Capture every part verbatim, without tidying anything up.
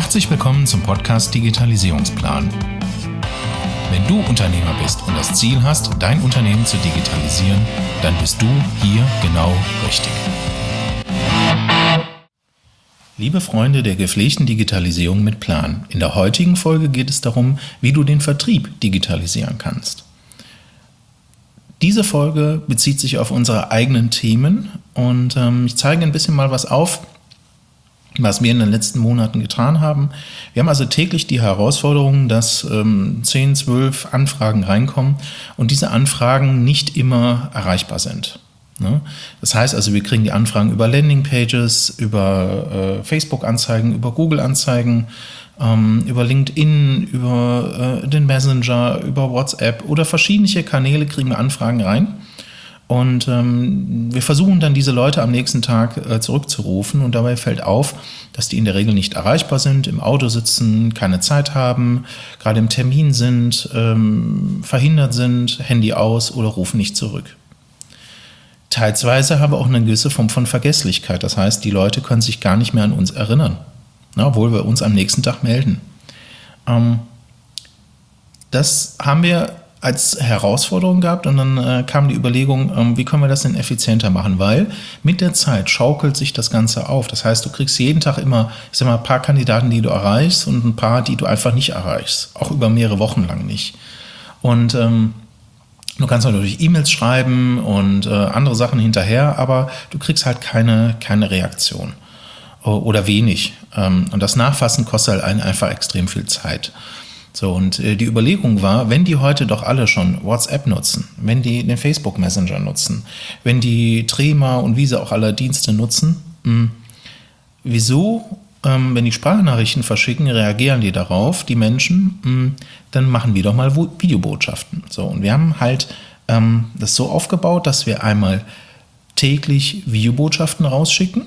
Herzlich willkommen zum Podcast Digitalisierungsplan. Wenn du Unternehmer bist und das Ziel hast, dein Unternehmen zu digitalisieren, dann bist du hier genau richtig. Liebe Freunde der gepflegten Digitalisierung mit Plan, in der heutigen Folge geht es darum, wie du den Vertrieb digitalisieren kannst. Diese Folge bezieht sich auf unsere eigenen Themen und ähm, ich zeige ein bisschen mal was auf, was wir in den letzten Monaten getan haben. Wir haben also täglich die Herausforderung, dass ähm, zehn, zwölf Anfragen reinkommen und diese Anfragen nicht immer erreichbar sind. Ne? Das heißt also, wir kriegen die Anfragen über Landingpages, über äh, Facebook-Anzeigen, über Google-Anzeigen, ähm, über LinkedIn, über äh, den Messenger, über WhatsApp oder verschiedene Kanäle kriegen wir Anfragen rein. Und ähm, wir versuchen dann diese Leute am nächsten Tag äh, zurückzurufen und dabei fällt auf, dass die in der Regel nicht erreichbar sind, im Auto sitzen, keine Zeit haben, gerade im Termin sind, ähm, verhindert sind, Handy aus oder rufen nicht zurück. Teilsweise haben wir auch eine gewisse Form von Vergesslichkeit, das heißt, die Leute können sich gar nicht mehr an uns erinnern, na, obwohl wir uns am nächsten Tag melden. Ähm, das haben wir als Herausforderung gehabt und dann äh, kam die Überlegung, ähm, wie können wir das denn effizienter machen, weil mit der Zeit schaukelt sich das Ganze auf. Das heißt, du kriegst jeden Tag immer, ich sag mal, ein paar Kandidaten, die du erreichst und ein paar, die du einfach nicht erreichst, auch über mehrere Wochen lang nicht. Und ähm, du kannst natürlich E-Mails schreiben und äh, andere Sachen hinterher, aber du kriegst halt keine, keine Reaktion oder wenig. Ähm, und das Nachfassen kostet halt einen einfach extrem viel Zeit. So, und äh, die Überlegung war, wenn die heute doch alle schon WhatsApp nutzen, wenn die den Facebook Messenger nutzen, wenn die Trema und wie sie auch alle Dienste nutzen, mh, wieso, ähm, wenn die Sprachnachrichten verschicken, reagieren die darauf, die Menschen, mh, dann machen wir doch mal Videobotschaften. So, und wir haben halt ähm, das so aufgebaut, dass wir einmal täglich Videobotschaften rausschicken.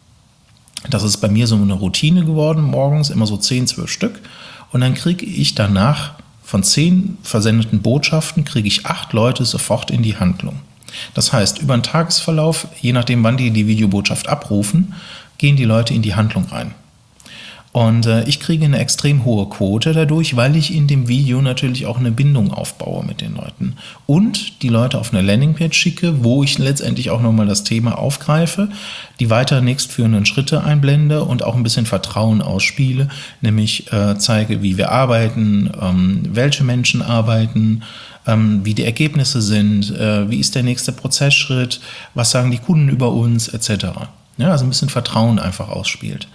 Das ist bei mir so eine Routine geworden, morgens immer so zehn, zwölf Stück. Und dann kriege ich danach von zehn versendeten Botschaften, kriege ich acht Leute sofort in die Handlung. Das heißt, über den Tagesverlauf, je nachdem wann die die Videobotschaft abrufen, gehen die Leute in die Handlung rein. Und äh, ich kriege eine extrem hohe Quote dadurch, weil ich in dem Video natürlich auch eine Bindung aufbaue mit den Leuten. Und die Leute auf eine Landingpage schicke, wo ich letztendlich auch nochmal das Thema aufgreife, die weiter nächstführenden Schritte einblende und auch ein bisschen Vertrauen ausspiele, nämlich äh, zeige, wie wir arbeiten, ähm, welche Menschen arbeiten, ähm, wie die Ergebnisse sind, äh, wie ist der nächste Prozessschritt, was sagen die Kunden über uns, et cetera. Ja, also ein bisschen Vertrauen einfach ausspielt.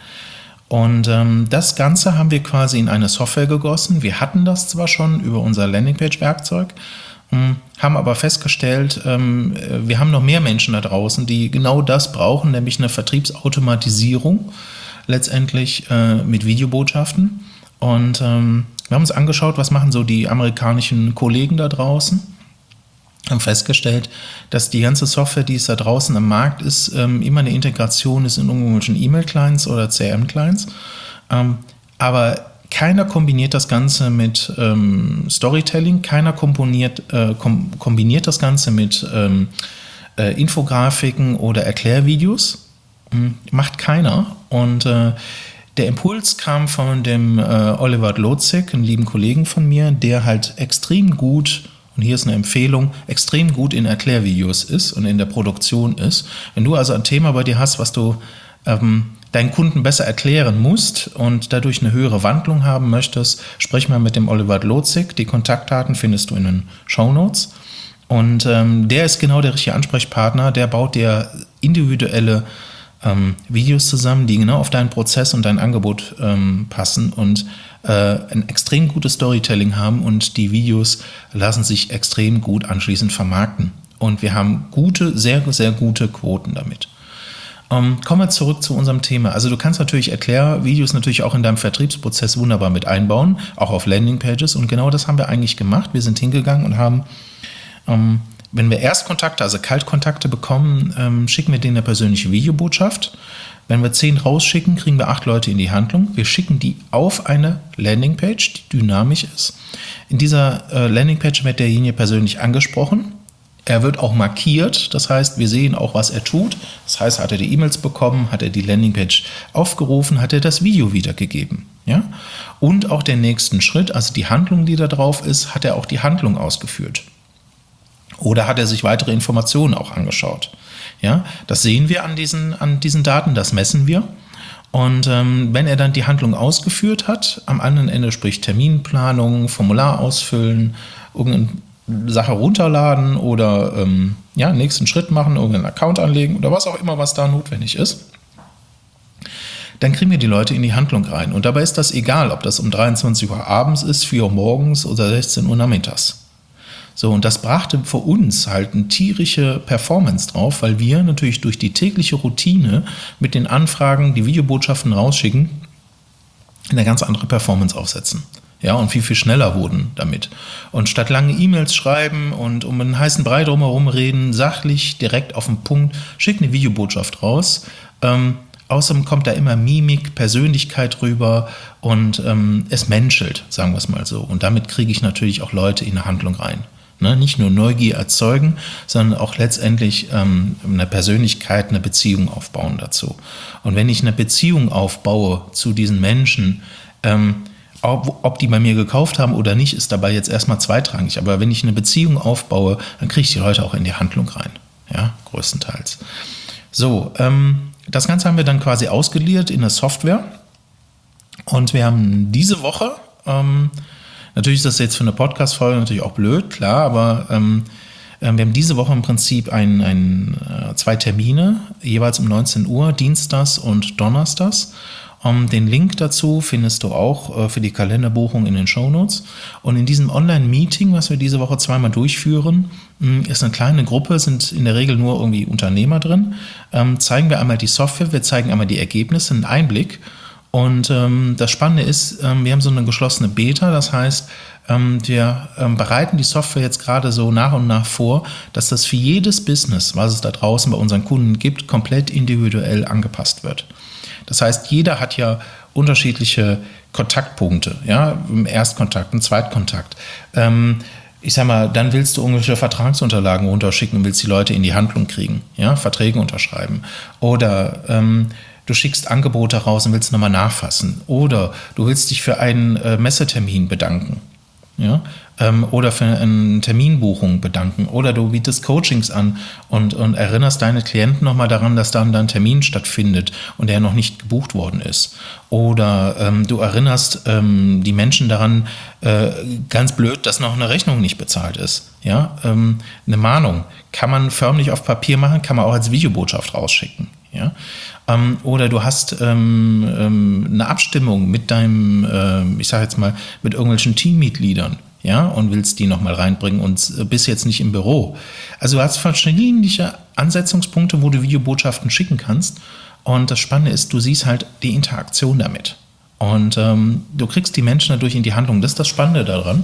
Und ähm, das Ganze haben wir quasi in eine Software gegossen. Wir hatten das zwar schon über unser Landingpage-Werkzeug, ähm, haben aber festgestellt, ähm, wir haben noch mehr Menschen da draußen, die genau das brauchen, nämlich eine Vertriebsautomatisierung letztendlich äh, mit Videobotschaften. Und ähm, wir haben uns angeschaut, was machen so die amerikanischen Kollegen da draußen. Haben festgestellt, dass die ganze Software, die es da draußen am Markt ist, ähm, immer eine Integration ist in irgendwelchen E-Mail-Clients oder C R M-Clients. Ähm, aber keiner kombiniert das Ganze mit ähm, Storytelling, keiner komponiert, äh, kom- kombiniert das Ganze mit ähm, äh, Infografiken oder Erklärvideos. Ähm, macht keiner. Und äh, der Impuls kam von dem äh, Oliver Dlozig, einem lieben Kollegen von mir, der halt extrem gut, und hier ist eine Empfehlung, extrem gut in Erklärvideos ist und in der Produktion ist. Wenn du also ein Thema bei dir hast, was du ähm, deinen Kunden besser erklären musst und dadurch eine höhere Wandlung haben möchtest, sprich mal mit dem Oliver Dlozig. Die Kontaktdaten findest du in den Shownotes. Und ähm, der ist genau der richtige Ansprechpartner. Der baut dir individuelle ähm, Videos zusammen, die genau auf deinen Prozess und dein Angebot ähm, passen und ein extrem gutes Storytelling haben und die Videos lassen sich extrem gut anschließend vermarkten. Und wir haben gute, sehr, sehr gute Quoten damit. Ähm, kommen wir zurück zu unserem Thema. Also du kannst natürlich Erklärvideos natürlich auch in deinem Vertriebsprozess wunderbar mit einbauen, auch auf Landingpages. Und genau das haben wir eigentlich gemacht. Wir sind hingegangen und haben, ähm, wenn wir Erstkontakte, also Kaltkontakte bekommen, ähm, schicken wir denen eine persönliche Videobotschaft. Wenn wir zehn rausschicken, kriegen wir acht Leute in die Handlung. Wir schicken die auf eine Landingpage, die dynamisch ist. In dieser äh, Landingpage wird derjenige persönlich angesprochen. Er wird auch markiert, das heißt, wir sehen auch, was er tut. Das heißt, hat er die E-Mails bekommen, hat er die Landingpage aufgerufen, hat er das Video wiedergegeben. Ja? Und auch den nächsten Schritt, also die Handlung, die da drauf ist, hat er auch die Handlung ausgeführt. Oder hat er sich weitere Informationen auch angeschaut? Ja? Das sehen wir an diesen, an diesen Daten, das messen wir. Und ähm, wenn er dann die Handlung ausgeführt hat, am anderen Ende, sprich Terminplanung, Formular ausfüllen, irgendeine Sache runterladen oder ähm, ja, nächsten Schritt machen, irgendeinen Account anlegen oder was auch immer, was da notwendig ist, dann kriegen wir die Leute in die Handlung rein. Und dabei ist das egal, ob das um dreiundzwanzig Uhr abends ist, vier Uhr morgens oder sechzehn Uhr nachmittags. So, und das brachte für uns halt eine tierische Performance drauf, weil wir natürlich durch die tägliche Routine mit den Anfragen, die Videobotschaften rausschicken, eine ganz andere Performance aufsetzen. Ja, und viel, viel schneller wurden damit. Und statt lange E-Mails schreiben und um einen heißen Brei drumherum reden, sachlich, direkt auf den Punkt, schick eine Videobotschaft raus. Ähm, außerdem kommt da immer Mimik, Persönlichkeit rüber und ähm, es menschelt, sagen wir es mal so. Und damit kriege ich natürlich auch Leute in eine Handlung rein. Ne, nicht nur Neugier erzeugen, sondern auch letztendlich ähm, eine Persönlichkeit, eine Beziehung aufbauen dazu. Und wenn ich eine Beziehung aufbaue zu diesen Menschen, ähm, ob, ob die bei mir gekauft haben oder nicht, ist dabei jetzt erstmal zweitrangig. Aber wenn ich eine Beziehung aufbaue, dann kriege ich die Leute auch in die Handlung rein. Ja, größtenteils. So, ähm, das Ganze haben wir dann quasi ausgeliefert in der Software. Und wir haben diese Woche... Ähm, Natürlich ist das jetzt für eine Podcast-Folge natürlich auch blöd, klar, aber ähm, wir haben diese Woche im Prinzip ein, ein, äh, zwei Termine, jeweils um neunzehn Uhr, Dienstags und Donnerstags. Um, den Link dazu findest du auch äh, für die Kalenderbuchung in den Shownotes. Und in diesem Online-Meeting, was wir diese Woche zweimal durchführen, mh, ist eine kleine Gruppe, sind in der Regel nur irgendwie Unternehmer drin, ähm, zeigen wir einmal die Software, wir zeigen einmal die Ergebnisse, einen Einblick. Und ähm, das Spannende ist, ähm, wir haben so eine geschlossene Beta, das heißt, ähm, wir ähm, bereiten die Software jetzt gerade so nach und nach vor, dass das für jedes Business, was es da draußen bei unseren Kunden gibt, komplett individuell angepasst wird. Das heißt, jeder hat ja unterschiedliche Kontaktpunkte, ja, im Erstkontakt, im Zweitkontakt. Ähm, ich sag mal, dann willst du irgendwelche Vertragsunterlagen runterschicken und willst die Leute in die Handlung kriegen, ja, Verträge unterschreiben. Oder ähm, du schickst Angebote raus und willst nochmal nachfassen. Oder du willst dich für einen äh, Messetermin bedanken. Ja? Ähm, oder für eine Terminbuchung bedanken. Oder du bietest Coachings an und, und erinnerst deine Klienten nochmal daran, dass dann ein Termin stattfindet und der noch nicht gebucht worden ist. Oder ähm, du erinnerst ähm, die Menschen daran, äh, ganz blöd, dass noch eine Rechnung nicht bezahlt ist. Ja? Ähm, eine Mahnung kann man förmlich auf Papier machen, kann man auch als Videobotschaft rausschicken. Ja? Ähm, oder du hast ähm, ähm, eine Abstimmung mit deinem, äh, ich sage jetzt mal, mit irgendwelchen Teammitgliedern, ja, und willst die nochmal reinbringen und äh, bist jetzt nicht im Büro. Also du hast verschiedene Ansetzungspunkte, wo du Videobotschaften schicken kannst. Und das Spannende ist, du siehst halt die Interaktion damit. Und ähm, du kriegst die Menschen dadurch in die Handlung. Das ist das Spannende daran.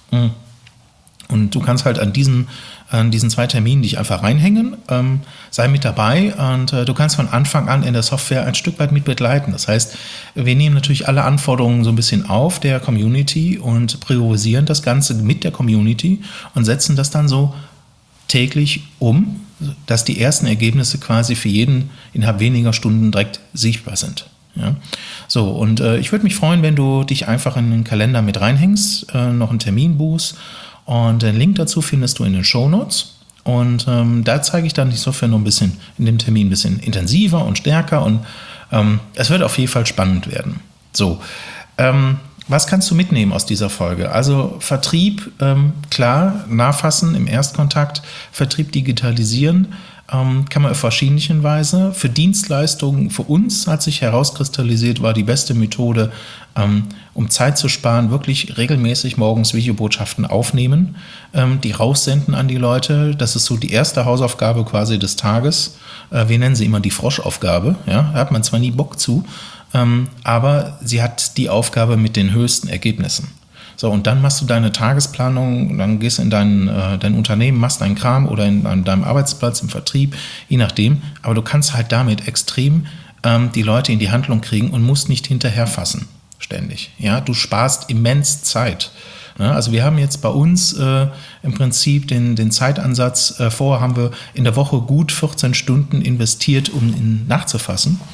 Und du kannst halt an diesem an diesen zwei Terminen dich einfach reinhängen, ähm, sei mit dabei und äh, du kannst von Anfang an in der Software ein Stück weit mit begleiten. Das heißt, wir nehmen natürlich alle Anforderungen so ein bisschen auf der Community und priorisieren das Ganze mit der Community und setzen das dann so täglich um, dass die ersten Ergebnisse quasi für jeden innerhalb weniger Stunden direkt sichtbar sind. Ja? So, und äh, ich würde mich freuen, wenn du dich einfach in den Kalender mit reinhängst, äh, noch einen Termin buchst. Und den Link dazu findest du in den Shownotes. Und ähm, da zeige ich dann die Software noch ein bisschen in dem Termin ein bisschen intensiver und stärker. Und ähm, es wird auf jeden Fall spannend werden. So, ähm, was kannst du mitnehmen aus dieser Folge? Also Vertrieb, ähm, klar, nachfassen im Erstkontakt, Vertrieb digitalisieren, ähm, kann man auf verschiedene Weise. Für Dienstleistungen, für uns hat sich herauskristallisiert, war die beste Methode, ähm, um Zeit zu sparen, wirklich regelmäßig morgens Videobotschaften aufnehmen, ähm, die raussenden an die Leute. Das ist so die erste Hausaufgabe quasi des Tages. Äh, wir nennen sie immer die Froschaufgabe. Ja? Da hat man zwar nie Bock zu, ähm, aber sie hat die Aufgabe mit den höchsten Ergebnissen. So, und dann machst du deine Tagesplanung, dann gehst du in dein, äh, dein Unternehmen, machst deinen Kram oder in, an deinem Arbeitsplatz, im Vertrieb, je nachdem. Aber du kannst halt damit extrem ähm, die Leute in die Handlung kriegen und musst nicht hinterherfassen. Ständig. Ja, du sparst immens Zeit. Ja, also wir haben jetzt bei uns äh, im Prinzip den, den Zeitansatz, äh, vorher haben wir in der Woche gut vierzehn Stunden investiert, um ihn nachzufassen.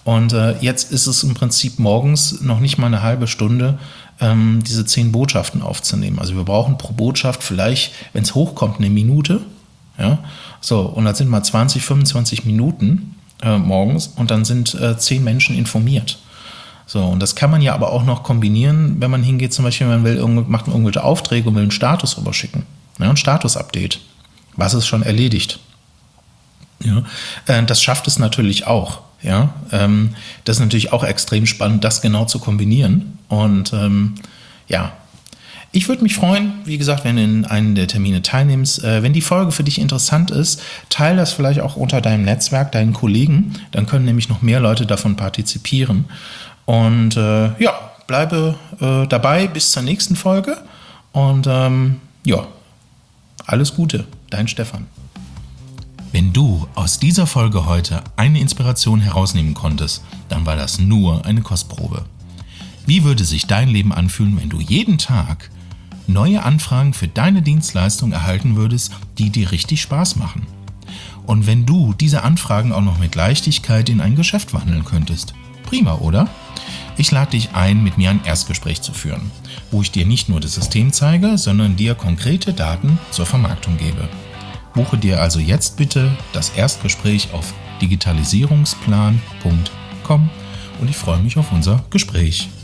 Und äh, jetzt ist es im Prinzip morgens noch nicht mal eine halbe Stunde, ähm, diese zehn Botschaften aufzunehmen. Also wir brauchen pro Botschaft vielleicht, wenn es hochkommt, eine Minute. Ja? So, und das sind mal zwanzig, fünfundzwanzig Minuten äh, morgens und dann sind äh, zehn Menschen informiert. So, und das kann man ja aber auch noch kombinieren, wenn man hingeht, zum Beispiel, man will irgendw- macht irgendwelche Aufträge und will einen Status rüberschicken. Ja, ein Status-Update. Was ist schon erledigt? Ja, äh, das schafft es natürlich auch. Ja, ähm, das ist natürlich auch extrem spannend, das genau zu kombinieren. Und ähm, ja, ich würde mich freuen, wie gesagt, wenn du in einen der Termine teilnimmst. Äh, wenn die Folge für dich interessant ist, teile das vielleicht auch unter deinem Netzwerk, deinen Kollegen. Dann können nämlich noch mehr Leute davon partizipieren. Und äh, ja, bleibe äh, dabei bis zur nächsten Folge. Und ähm, ja, alles Gute, dein Stefan. Wenn du aus dieser Folge heute eine Inspiration herausnehmen konntest, dann war das nur eine Kostprobe. Wie würde sich dein Leben anfühlen, wenn du jeden Tag neue Anfragen für deine Dienstleistung erhalten würdest, die dir richtig Spaß machen? Und wenn du diese Anfragen auch noch mit Leichtigkeit in ein Geschäft wandeln könntest? Prima, oder? Ich lade dich ein, mit mir ein Erstgespräch zu führen, wo ich dir nicht nur das System zeige, sondern dir konkrete Daten zur Vermarktung gebe. Buche dir also jetzt bitte das Erstgespräch auf digitalisierungsplan punkt com und ich freue mich auf unser Gespräch.